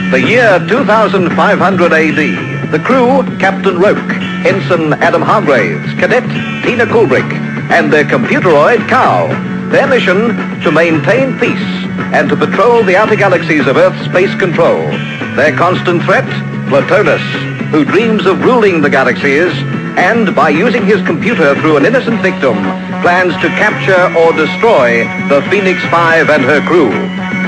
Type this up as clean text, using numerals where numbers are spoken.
The year 2500 AD. The crew, Captain Roke, Ensign Adam Hargraves, Cadet Tina Kubrick, and their computeroid Cow. Their mission, to maintain peace and to patrol the outer galaxies of Earth's space control. Their constant threat, Platonus, who dreams of ruling the galaxies and, by using his computer through an innocent victim, plans to capture or destroy the Phoenix Five and her crew.